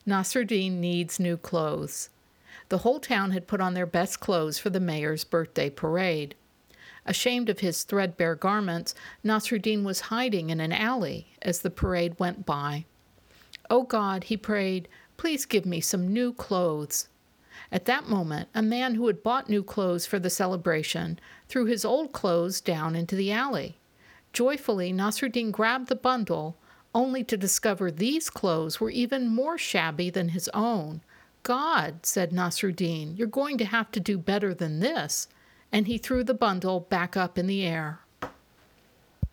Nasruddin needs new clothes. The whole town had put on their best clothes for the mayor's birthday parade. Ashamed of his threadbare garments, Nasruddin was hiding in an alley as the parade went by. "Oh God," he prayed, "please give me some new clothes." At that moment, a man who had bought new clothes for the celebration threw his old clothes down into the alley. Joyfully, Nasruddin grabbed the bundle, only to discover these clothes were even more shabby than his own. "God," said Nasruddin, "you're going to have to do better than this." And he threw the bundle back up in the air.